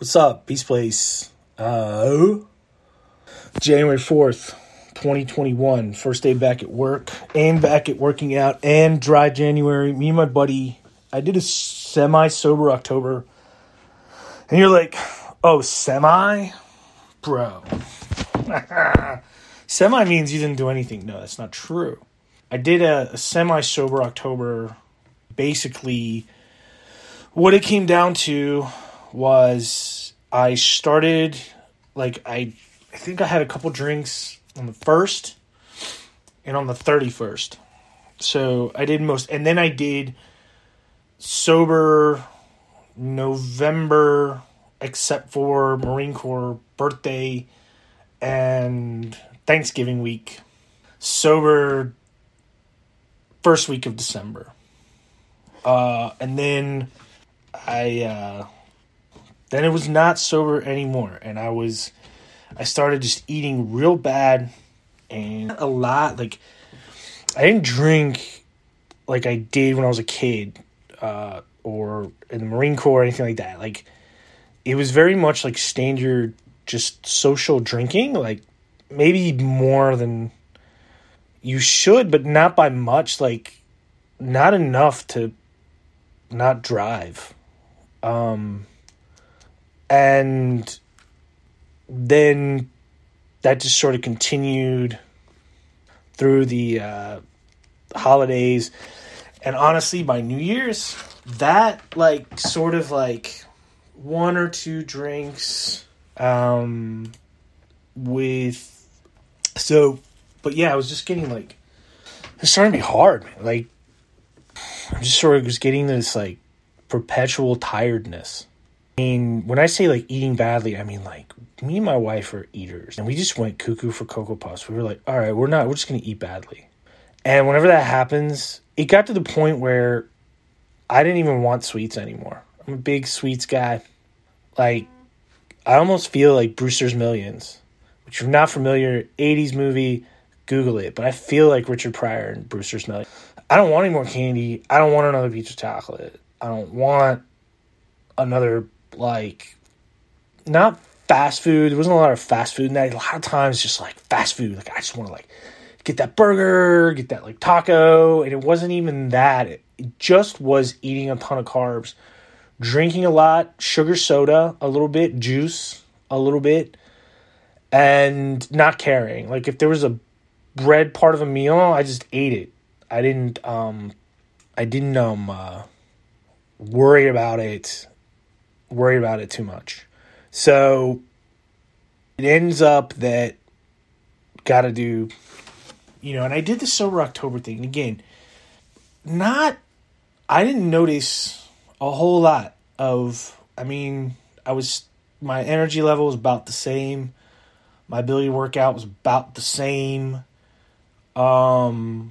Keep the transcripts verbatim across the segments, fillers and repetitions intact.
What's up, Beast Place? Uh, January fourth, twenty twenty-one. First day back at work and back at working out and dry January. Me and my buddy, I did a semi-sober October. And you're like, oh, semi? Bro. Semi means you didn't do anything. No, that's not true. I did a, a semi-sober October. Basically, what it came down to was I started, like, I I think I had a couple drinks on the first and on the thirty-first. So I did most, and then I did sober November, except for Marine Corps birthday and Thanksgiving week. Sober first week of December. Uh, and then I, uh, then it was not sober anymore. And I was, I started just eating real bad and a lot. Like, I didn't drink like I did when I was a kid, uh, or in the Marine Corps or anything like that. Like, it was very much like standard, just social drinking, like maybe more than you should, but not by much, like not enough to not drive. Um, and then that just sort of continued through the uh, holidays. And honestly, by New Year's, that like sort of like one or two drinks um, with, so, but yeah, I was just getting like, it's starting to be hard, man. Like, I'm just sort of just getting this like perpetual tiredness. I mean, when I say like eating badly, I mean like me and my wife are eaters, and we just went cuckoo for Cocoa Puffs. We were like, all right, we're not, we're just going to eat badly. And whenever that happens, it got to the point where I didn't even want sweets anymore. I'm a big sweets guy. Like, I almost feel like Brewster's Millions, which if you're not familiar, eighties movie, Google it. But I feel like Richard Pryor in Brewster's Millions. I don't want any more candy. I don't want another piece of chocolate. I don't want another, like, not fast food. There wasn't a lot of fast food in that. A lot of times just, like, fast food. Like, I just want to, like, get that burger, get that, like, taco. And it wasn't even that. It, it just was eating a ton of carbs, drinking a lot, sugar soda, a little bit, juice, a little bit, and not caring. Like, if there was a bread part of a meal, I just ate it. I didn't, um, I didn't, um, uh, worry about it, worry about it too much. So it ends up that gotta do, you know, and I did the sober October thing. And again, not, I didn't notice a whole lot of, I mean, I was, my energy level was about the same. My ability to work out was about the same. Um,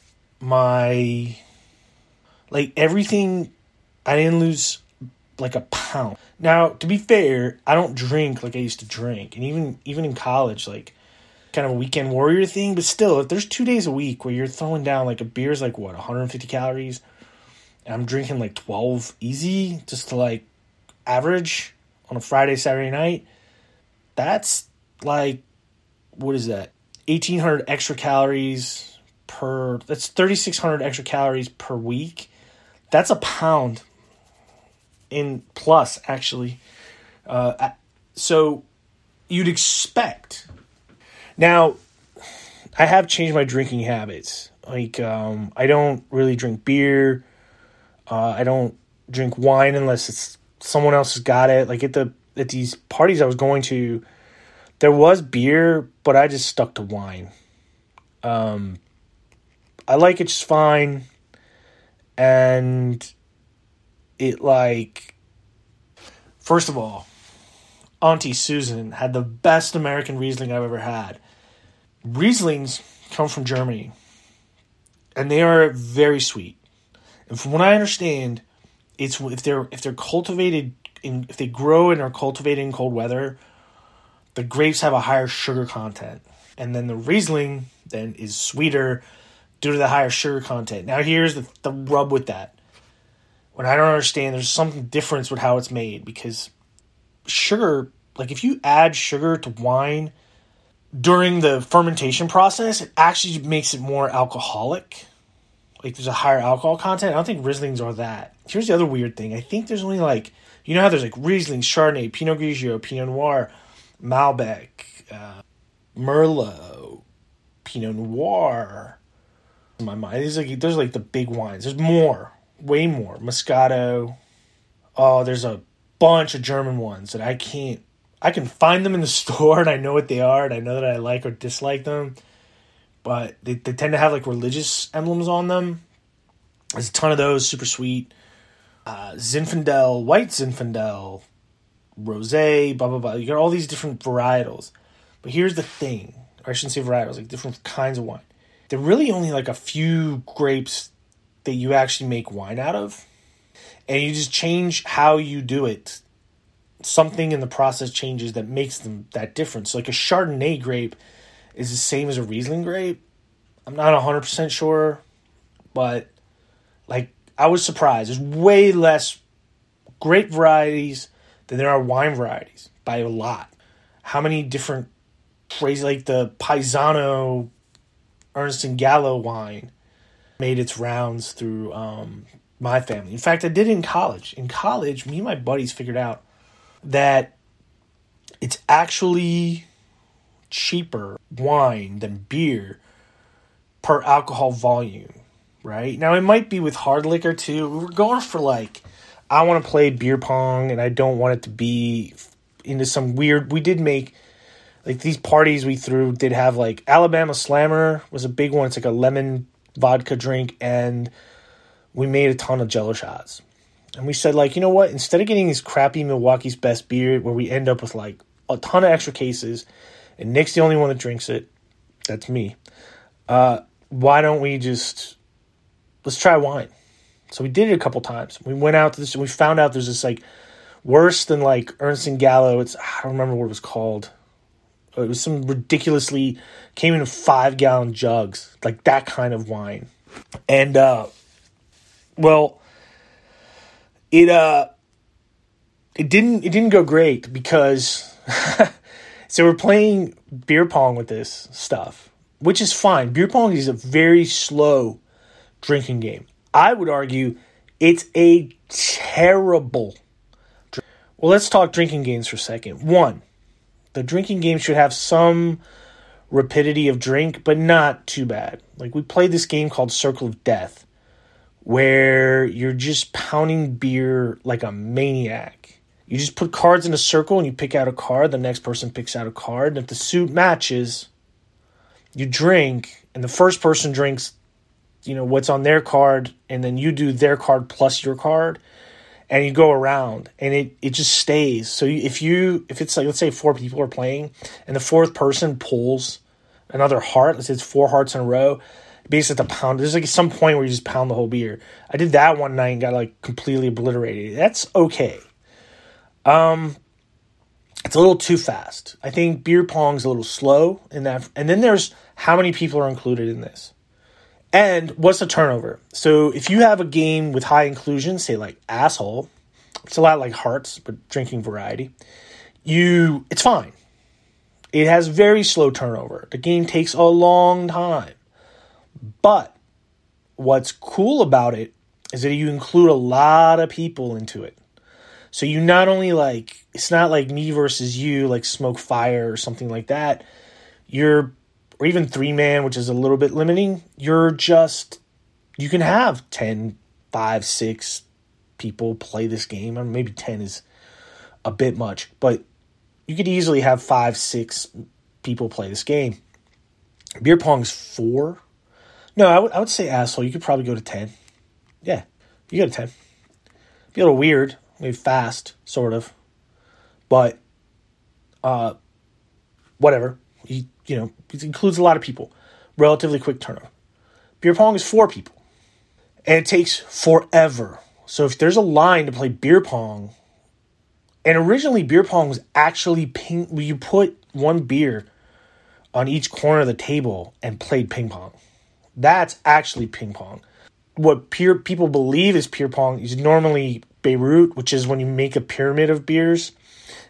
my, like, everything, I didn't lose, like, a pound. Now, to be fair, I don't drink like I used to drink. And even, even in college, like, kind of a weekend warrior thing. But still, if there's two days a week where you're throwing down, like, a beer's, like, what, one hundred fifty calories? And I'm drinking, like, twelve easy just to, like, average on a Friday, Saturday night. That's, like, what is that? eighteen hundred extra calories per, that's thirty-six hundred extra calories per week. That's a pound in plus, actually. Uh, so you'd expect. Now, I have changed my drinking habits. Like, um, I don't really drink beer. Uh, I don't drink wine unless it's someone else has got it. Like, at the at these parties I was going to, there was beer, but I just stuck to wine. Um, I like it just fine. And it, like, first of all, Auntie Susan had the best American Riesling I've ever had. Rieslings come from Germany, and they are very sweet. And from what I understand, it's if they're if they're cultivated in if they grow and are cultivated in cold weather, the grapes have a higher sugar content, and then the Riesling then is sweeter due to the higher sugar content. Now here's the, the rub with that. When I don't understand, there's some difference with how it's made, because sugar, like if you add sugar to wine during the fermentation process, it actually makes it more alcoholic. Like there's a higher alcohol content. I don't think Rieslings are that. Here's the other weird thing. I think there's only like, you know how there's like Riesling, Chardonnay, Pinot Grigio, Pinot Noir, Malbec, uh, Merlot, Pinot Noir. In my mind, there's like, there's like the big wines. There's more, way more. Moscato. Oh, there's a bunch of German ones that I can't, I can find them in the store and I know what they are and I know that I like or dislike them. But they, they tend to have like religious emblems on them. There's a ton of those, super sweet. Uh, Zinfandel, white Zinfandel, rosé, blah, blah, blah. You got all these different varietals. But here's the thing, or I shouldn't say varietals, like different kinds of wine. They're really only like a few grapes that you actually make wine out of. And you just change how you do it. Something in the process changes that makes them that different. So like a Chardonnay grape is the same as a Riesling grape. I'm not one hundred percent sure, but like I was surprised. There's way less grape varieties than there are wine varieties by a lot. How many different crazy, like the Paisano Ernst and Gallo wine made its rounds through um, my family. In fact, I did it in college. In college, me and my buddies figured out that it's actually cheaper wine than beer per alcohol volume, right? Now, it might be with hard liquor, too. We were going for, like, I want to play beer pong, and I don't want it to be into some weird... We did make, like, these parties we threw did have, like, Alabama Slammer was a big one. It's like a lemon vodka drink, and we made a ton of Jell-O shots. And we said, like, you know what? Instead of getting this crappy Milwaukee's Best beer where we end up with, like, a ton of extra cases... and Nick's the only one that drinks it. That's me. Uh, why don't we just, let's try wine. So we did it a couple times. We went out to this, and we found out there's this, like, worse than, like, Ernst and Gallo. It's, I don't remember what it was called. It was some ridiculously, came in five-gallon jugs, like that kind of wine. And, uh, well, it, uh, it didn't, it didn't go great because... So we're playing beer pong with this stuff, which is fine. Beer pong is a very slow drinking game. I would argue it's a terrible drink. Well, let's talk drinking games for a second. One, the drinking game should have some rapidity of drink, but not too bad. Like we played this game called Circle of Death, where you're just pounding beer like a maniac. You just put cards in a circle and you pick out a card. The next person picks out a card. And if the suit matches, you drink. And the first person drinks, you know, what's on their card. And then you do their card plus your card. And you go around. And it, it just stays. So you, if you, if it's like, let's say four people are playing. And the fourth person pulls another heart. Let's say it's four hearts in a row. Basically, the pound. There's like some point where you just pound the whole beer. I did that one night and got like completely obliterated. That's okay. Um, it's a little too fast. I think beer pong's a little slow in that. And then there's how many people are included in this. And what's the turnover? So if you have a game with high inclusion, say like Asshole, it's a lot like Hearts, but drinking variety, you, it's fine. It has very slow turnover. The game takes a long time. But what's cool about it is that you include a lot of people into it. So you not only like, it's not like me versus you, like Smoke Fire or something like that. You're, or even three man, which is a little bit limiting. You're just, you can have ten, five, six people play this game. I mean, maybe ten is a bit much, but you could easily have five, six people play this game. Beer pong's four. No, I would I would say Asshole. You could probably go to ten. Yeah, you go to ten. Be a little weird. Maybe fast, sort of. But, uh, whatever. You, you know, it includes a lot of people. Relatively quick turnover. Beer pong is four people. And it takes forever. So if there's a line to play beer pong, and originally beer pong was actually ping, where you put one beer on each corner of the table and played ping pong. That's actually ping pong. What peer, people believe is beer pong is normally Beirut, which is when you make a pyramid of beers,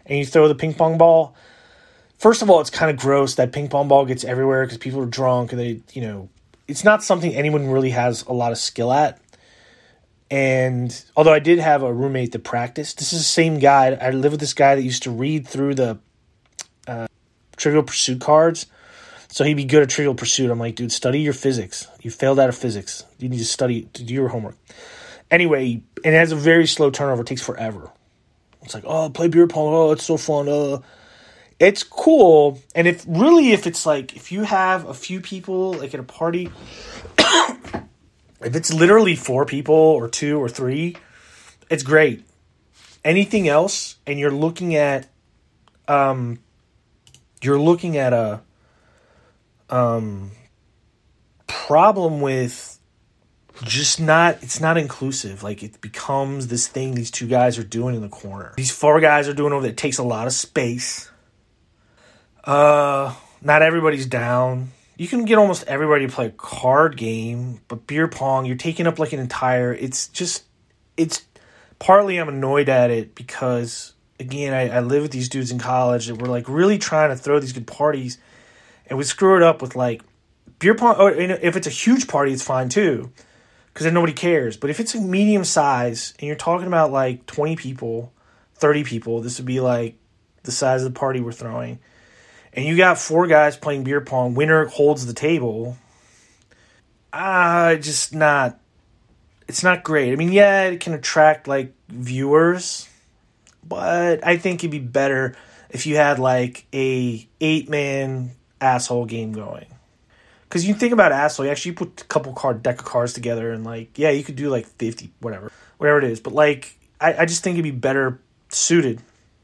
and you throw the ping pong ball. First of all, it's kind of gross that ping pong ball gets everywhere because people are drunk and they, you know, it's not something anyone really has a lot of skill at. And although I did have a roommate that practiced, this is the same guy. I live with this guy that used to read through the uh, Trivial Pursuit cards. So he'd be good at Trivial Pursuit. I'm like, dude, study your physics. You failed out of physics. You need to study to do your homework. Anyway, and it has a very slow turnover. It takes forever. It's like, oh, play beer pong. Oh, it's so fun. Uh. It's cool. And if really, if it's like, if you have a few people, like at a party, if it's literally four people or two or three, it's great. Anything else, and you're looking at, um, you're looking at a, um, problem with just not, it's not inclusive. Like, it becomes this thing these two guys are doing in the corner. These four guys are doing over there. It takes a lot of space. Uh, not everybody's down. You can get almost everybody to play a card game, but beer pong, you're taking up like an entire, it's just, it's, partly I'm annoyed at it because, again, I, I live with these dudes in college that we're like really trying to throw these good parties, and we screw it up with like, beer pong, or, you know, if it's a huge party, it's fine too, because then nobody cares, but if it's a medium size, and you're talking about like twenty people, thirty people, this would be like the size of the party we're throwing, and you got four guys playing beer pong, winner holds the table, ah, uh, just not, it's not great. I mean, yeah, it can attract, like, viewers, but I think it'd be better if you had, like, a eight-man asshole game going. Because you think about asshole, you actually put a couple card, deck of cards together, and, like, yeah, you could do, like, fifty, whatever, whatever it is, but, like, I, I just think it'd be better suited.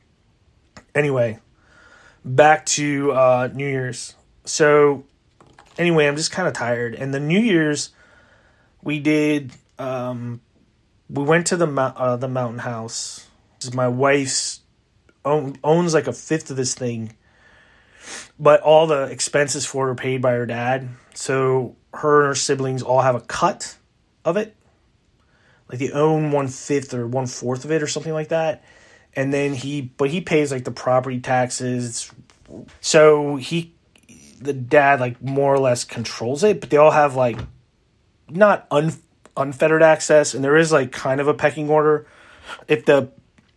Anyway, back to uh, New Year's. So, anyway, I'm just kind of tired. And the New Year's, we did, um, we went to the uh, the mountain house. This is my wife's, own, owns like a fifth of this thing. But all the expenses for it are paid by her dad. So, her and her siblings all have a cut of it. Like, they own one-fifth or one-fourth of it or something like that. And then he, but he pays like the property taxes. So he, the dad, like more or less controls it, but they all have like not un, unfettered access. And there is like kind of a pecking order. If the,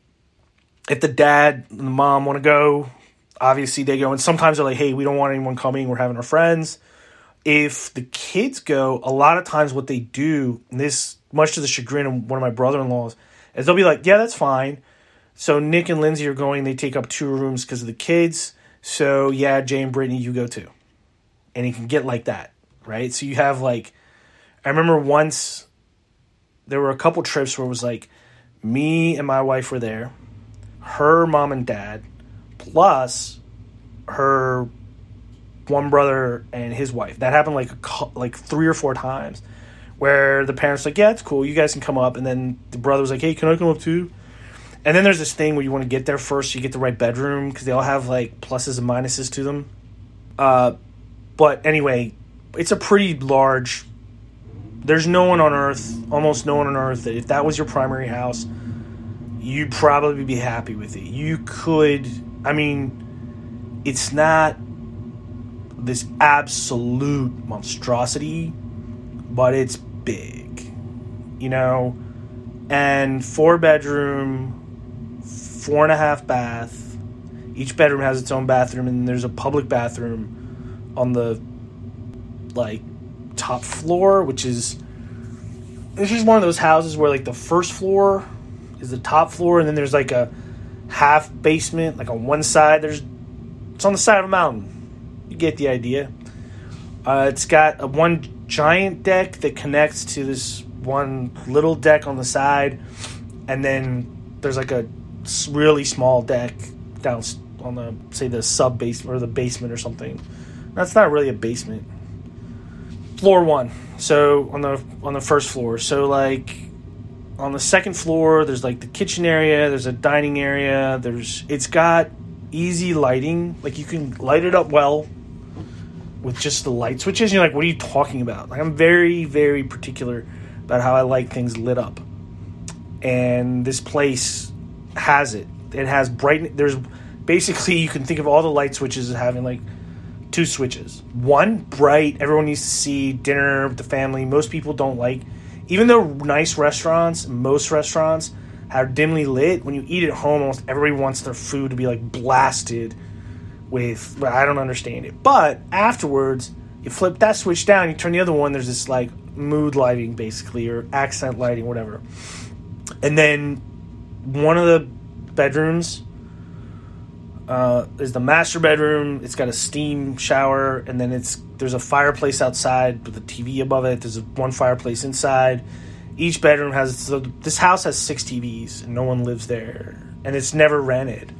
if the dad and the mom want to go, obviously they go. And sometimes they're like, hey, we don't want anyone coming. We're having our friends. If the kids go, a lot of times what they do, and this much to the chagrin of one of my brother-in-laws, is they'll be like, yeah, that's fine. So Nick and Lindsay are going. They take up two rooms because of the kids. So, yeah, Jay and Brittany, you go too. And it can get like that, right? So you have like, I remember once there were a couple trips where it was like me and my wife were there, her mom and dad, plus her one brother and his wife. That happened like a, like three or four times where the parents were like, yeah, it's cool. You guys can come up. And then the brother was like, hey, can I come up too? And then there's this thing where you want to get there first so you get the right bedroom because they all have, like, pluses and minuses to them. Uh, but anyway, it's a pretty large... There's no one on Earth, almost no one on Earth, that if that was your primary house, you'd probably be happy with it. You could... I mean, it's not this absolute monstrosity, but it's big. You know? And four-bedroom... Four and a half bath. Each bedroom has its own bathroom, and there's a public bathroom on the like top floor, which is this is one of those houses where like the first floor is the top floor, and then there's like a half basement, like on one side. There's it's on the side of a mountain. You get the idea. Uh, it's got a one giant deck that connects to this one little deck on the side, and then there's like a really small deck down on the, say, the sub basement or the basement or something. That's not really a basement. Floor one. So on the on the first floor. So like on the second floor, there's like the kitchen area. There's a dining area. There's it's got easy lighting. Like you can light it up well with just the light switches. And you're like, what are you talking about? Like I'm very very particular about how I like things lit up. And this place has it. it has bright. There's basically, you can think of all the light switches as having like two switches. One, bright, everyone needs to see, dinner with the family. Most people don't like, even though nice restaurants, most restaurants are dimly lit, when you eat at home, almost everybody wants their food to be like blasted with, well, I don't understand it. But afterwards, you flip that switch down, you turn the other one, there's this like mood lighting basically, or accent lighting, whatever. And then one of the bedrooms uh, is the master bedroom. It's got a steam shower, and then it's there's a fireplace outside with a T V above it. There's a, one fireplace inside. Each bedroom has, so this house has six T Vs, and no one lives there, and it's never rented.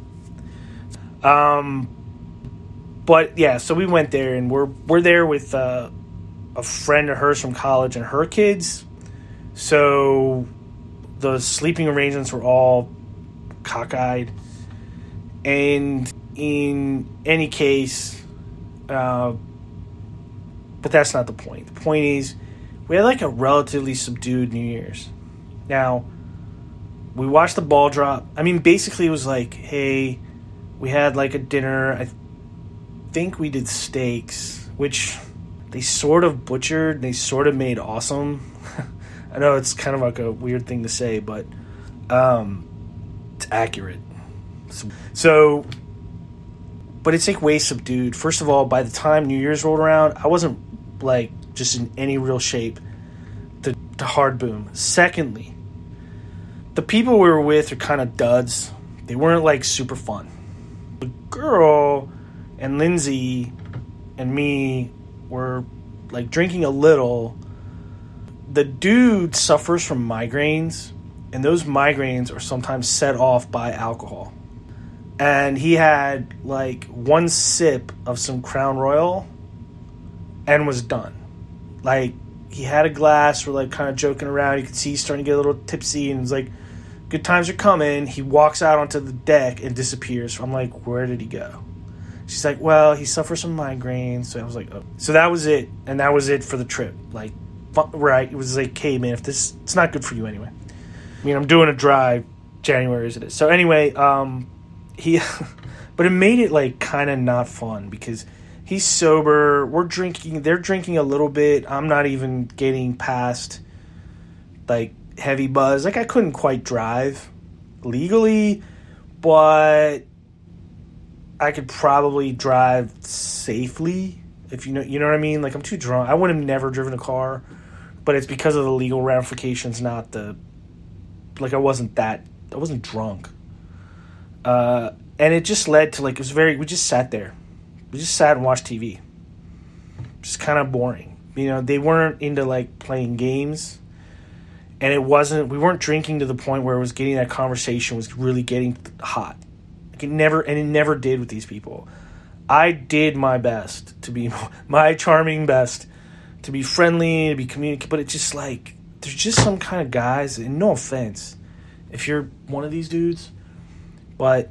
Um, but yeah, so we went there, and we're we're there with uh, a friend of hers from college and her kids. So the sleeping arrangements were all cockeyed, and in any case, uh, but that's not the point. The point is, we had like a relatively subdued New Year's. Now, we watched the ball drop. I mean, basically it was like, hey, we had like a dinner. I think we did steaks, which they sort of butchered. They sort of made awesome. I know it's kind of like a weird thing to say, but um, it's accurate. So, so, but it's like way subdued. First of all, by the time New Year's rolled around, I wasn't like just in any real shape to, to hard boom. Secondly, the people we were with are kind of duds. They weren't like super fun. The girl and Lindsay and me were like drinking a little. The dude suffers from migraines, and those migraines are sometimes set off by alcohol. And he had like one sip of some Crown Royal and was done. Like, he had a glass, we're like kind of joking around. You could see he's starting to get a little tipsy, and it's like, good times are coming. He walks out onto the deck and disappears. I'm like, where did he go? She's like, well, he suffers from migraines. So I was like, oh. So that was it. And that was it for the trip. Like, right. It was like, hey, man, if this, it's not good for you anyway. I mean, I'm doing a dry January as it is. So anyway, um, he, but it made it like kind of not fun because he's sober. We're drinking. They're drinking a little bit. I'm not even getting past like heavy buzz. Like, I couldn't quite drive legally, but I could probably drive safely, if you know, you know what I mean? Like, I'm too drunk. I would have never driven a car, but it's because of the legal ramifications, not the, like, I wasn't that, I wasn't drunk. Uh, and it just led to, like, it was very, we just sat there. We just sat and watched T V. Just kind of boring. You know, they weren't into, like, playing games. And it wasn't, we weren't drinking to the point where it was getting, that conversation was really getting hot. Like, it never, and it never did with these people. I did my best to be, my charming best, to be friendly, to be communicative, but it's just like, there's just some kind of guys, and no offense if you're one of these dudes, but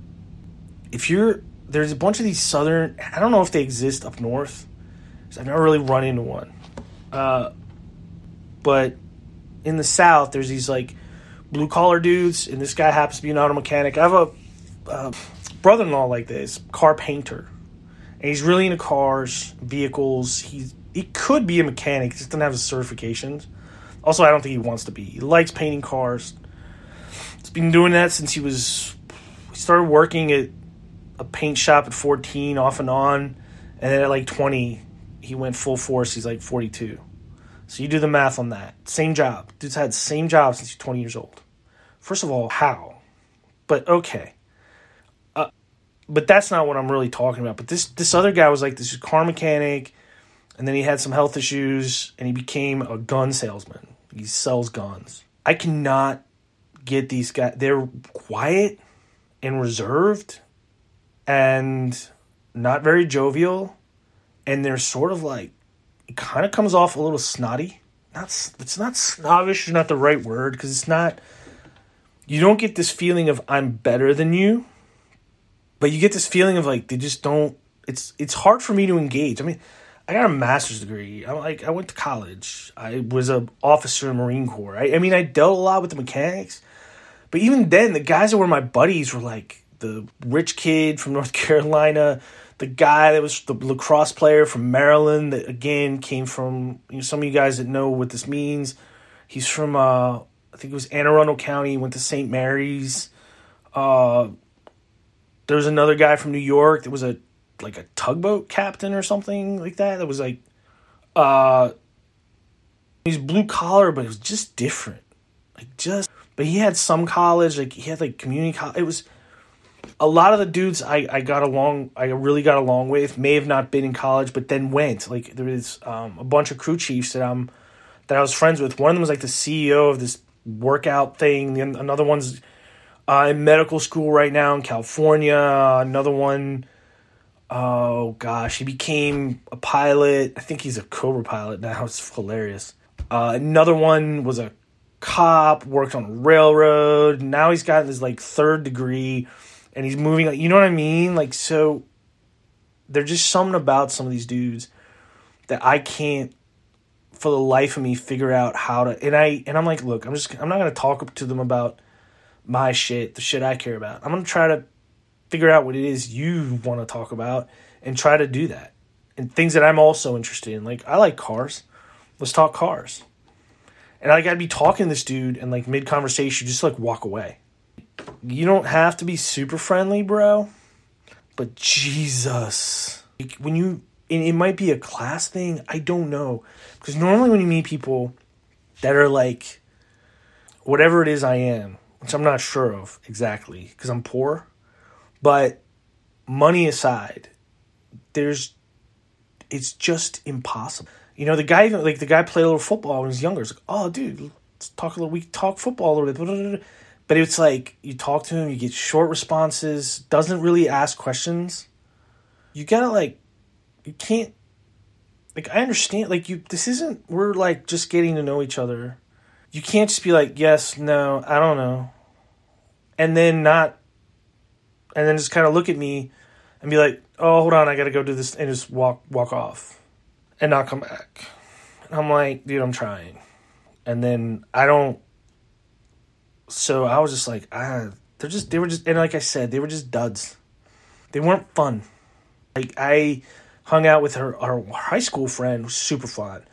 if you're, there's a bunch of these southern, I don't know if they exist up north, because I've never really run into one, uh, but in the South, there's these like blue collar dudes, and this guy happens to be an auto mechanic. I have a uh, brother-in-law like this, car painter, and he's really into cars, vehicles. He's he could be a mechanic, he just doesn't have his certifications. Also, I don't think he wants to be. He likes painting cars. He's been doing that since he was. He started working at a paint shop at fourteen, off and on, and then at like twenty, he went full force. He's like forty-two. So you do the math on that. Same job. Dude's had the same job since he's twenty years old. First of all, how? But okay. Uh, but that's not what I'm really talking about. But this this other guy was like this car mechanic, and then he had some health issues, and he became a gun salesman. He sells guns. I cannot get these guys. They're quiet and reserved and not very jovial, and they're sort of like, it kind of comes off a little snotty. Not, it's not snobbish, is not the right word, because it's not, you don't get this feeling of I'm better than you, but you get this feeling of like, they just don't, it's it's hard for me to engage. I mean, I got a master's degree. I like I went to college. I was an officer in the Marine Corps. I, I mean, I dealt a lot with the mechanics, But even then, the guys that were my buddies were like the rich kid from North Carolina, the guy that was the lacrosse player from Maryland that, again, came from, you know, some of you guys that know what this means. He's from, uh, I think it was Anne Arundel County, went to Saint Mary's. Uh, there was another guy from New York that was a like a tugboat captain or something like that. That was like, uh, he's blue collar, but it was just different. Like just, but he had some college, like he had like community college. It was a lot of the dudes I, I got along, I really got along with, may have not been in college, but then went. Like there was um, a bunch of crew chiefs that I'm, that I was friends with. One of them was like the C E O of this workout thing. The, another one's uh, in medical school right now in California. Another one, oh gosh, he became a pilot. I think he's a Cobra pilot now. It's hilarious. Uh, another one was a cop, worked on a railroad. Now he's gotten his like third degree and he's moving. You know what I mean? Like, so there's just something about some of these dudes that I can't for the life of me figure out how to, and I, and I'm like, look, I'm just, I'm not going to talk to them about my shit, the shit I care about. I'm going to try to figure out what it is you want to talk about and try to do that. And things that I'm also interested in. Like, I like cars. Let's talk cars. And like, I'd be talking to this dude and like mid-conversation, just like walk away. You don't have to be super friendly, bro. But Jesus. Like, when you, and it might be a class thing. I don't know. Because normally when you meet people that are like, whatever it is I am, which I'm not sure of exactly because I'm poor. But money aside, there's, it's just impossible. You know, the guy, like the guy played a little football when he was younger. It's like, oh, dude, let's talk a little, we talk football a little bit. But it's like, you talk to him, you get short responses, doesn't really ask questions. You gotta like, you can't, like, I understand, like, you, this isn't, we're like just getting to know each other. You can't just be like, yes, no, I don't know. And then not, and then just kind of look at me and be like, oh, hold on, I got to go do this, and just walk walk off and not come back. And I'm like, dude, I'm trying. And then I don't, so I was just like, ah, they're just, they were just, and like I said, they were just duds. They weren't fun. Like, I hung out with her, our high school friend, was super fun.